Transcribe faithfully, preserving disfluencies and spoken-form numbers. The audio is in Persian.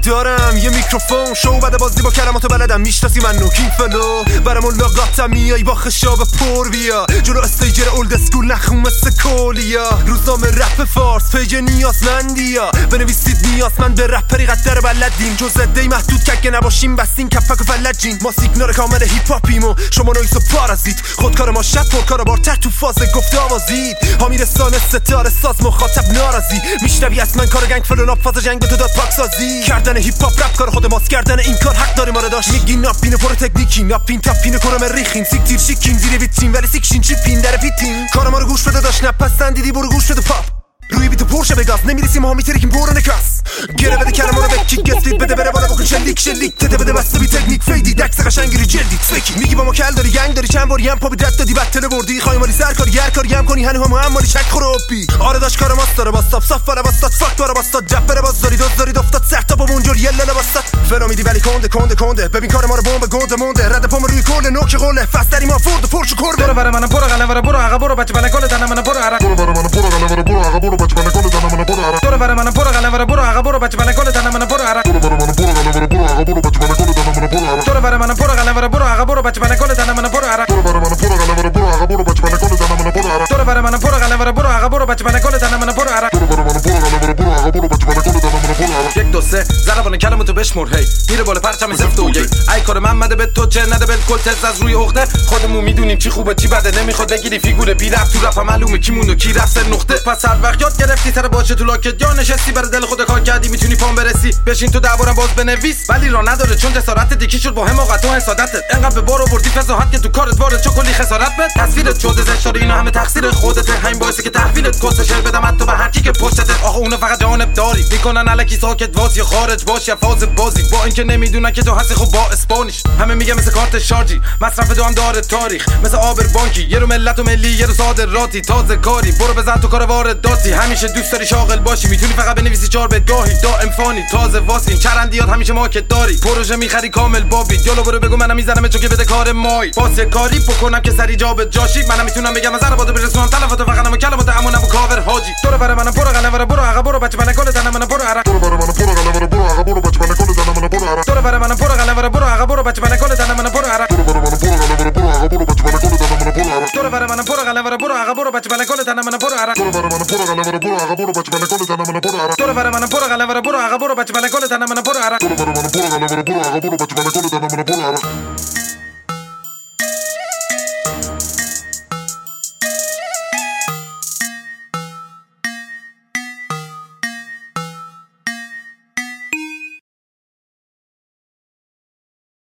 دارم یه میکروفون شو بعد بازی با کلماتو بلدم میشناسی منو کینگ فلو برام ملاقاتم میای با خشاب پر بیا جلو استیجر اولد اسکول نخون مثل کولیا روزنامه رپ فارس پیج نیازمندیا بنویسید نیازمند به رپری قدر بلدین جز دی محدود که نباشیم بستین کپک و فلجین ما سیگنال کامل هیپ هاپیم و شما نویز و پارازیت خودکار ما شب پرکار بارتر تو فاز گفته آوازید حامی رسانه ستاره ساز مخاطب ناراضی میشنوی از من کار گنگ فلو ناب فاز جنگ به تو داد پاک سازی کردن هیپ هاپ رپ کار خود ماست کردن این کار حق داری ما رو داشت میگی ناپین پر تکنیکی ناپین تاپین کرم ریخین سیک تیر شیکین زیر ویترین ولی سیکشین چی پین در پیتین کار ما رو گوش بده داشت نپسندیدی برو گوش بده پاپ روی بیت پرشه بگاز نمیرسیم ما میترکیم برو نکاس گره بده کلمه رو بکی گستید بده بره بالا بکن شلیک شلیک تته بده بسته بی تکنیک فیدی دکس قشنگی جلدی فکی میگی با ما کل داری گنگ داری چند باری هم پا به دت دادی بتل بردی خواهی مالی سرکاری هر کاری هم کنی هنو هم هم مالی چک خروپی آره داش کار ماست داره باستاب صاف بره باستاد فاک داره باستاد جب بره باز داری دوز داری دفتاد سخت با اونجور یله لباستاد فنا میدی ولی کنده کنده کنده ببین کار ما رو بمب گنده مونده رد پام روی کل نوک قله فستری ما فورد پرش کرده برو برو منم برو قلم برو عقب برو بچه من کل تنم من برو عرق برو برو منم برو قلم برو عقب برو بچه من کل تنم من برو عرق برو برو منم برو قلم برو عقب برو بچه من کل تنم من برو عرق برو برو منم برو قلم برو عقب برو بچه من کل تنم من برو عرق برو برو منم برو قلم برو عقب برو بچه من کل تنم من برو عرق برو برو منم برو قلم برو عقب برو بچه من کل تنم من برو عرق برو برو منم برو قلم برو عقب برو بچه من کل تنم من برو عرق برو برو منم برو قلم برو عقب برو بچه من کل تنم من برو عرق یک دو سه ضربان کلمتو بشمر هی میره بالا پرچم زفت و یک ای کار محمد به تو چه نده بل کل تز از روی عقده خودمون میدونیم چی خوبه چی بده نمیخواد بگیری فیگور بی رفت تو رپ معلومه کی مونو کی رفت نقطه پس هر وقت یاد گرفتی سر باشه تو لاکت یا نشستی برای دل خود کار کردی میتونی پام برسی بشین تو دعوارم باز بنویس ولی را نداره چون جسارت دیکی شد با حماقت و حسادتت انقدر به بارو بردی فضاحت که تو کارت وارد چو کلی خسارت بد تصویرت شده زشت اینا همه تقصیر خودته همین باعثه که تحویلت کس شعر بدم حتی به هر کی که پشتت آخه اونو فقط جانب داری میکنن الکی ساکت واسه خارج باش یا فاز بازی با اینکه نمیدونن که تو هستی خب با اسپانیش همه میگه مثل کارت شارژی مصرف دو هم داره تاریخ مثل آبر بانکی یه رو ملت و ملی یه رو صادراتی تازه کاری برو بزن تو کار وارداتی همیشه دوست داری شاغل باشی میتونی فقط بنویسی چهار بدگاهی دائم فانی تازه واسین چرندیات همیشه مارکت داری پروژه میخری کامل بابی جلو برو بگو منم میزنم چون که بده کار مای واسه کاری بکنم که سری جا به جاشی منم میتونم بگم از ضربات برسونم تلفات فقط من کلمات امونم و کاور حاجی تو رو برای منم برو قلم برو عقب برو بچه من کل تنم من برو عرق تو رو برای منم برو قلم برو عقب برو بچه من کل تنم من برو عرق تو رو برای منم برو قلم برو عقب برو بچه من کل تنم من برو عرق تو رو برای منم برو قلم برو عقب برو بچه من کل تنم من برو عرق تو رو برای منم برو قلم برو عقب برو بچه من کل تنم من برو عرق تو رو برای منم برو قلم برو عقب برو بچه من کل تنم من برو عرق تو رو برای منم برو قلم برو عقب برو بچه من کل تنم من برو عرق تو رو برای منم برو قلم برو عقب برو بچه من کل تنم من برو عرق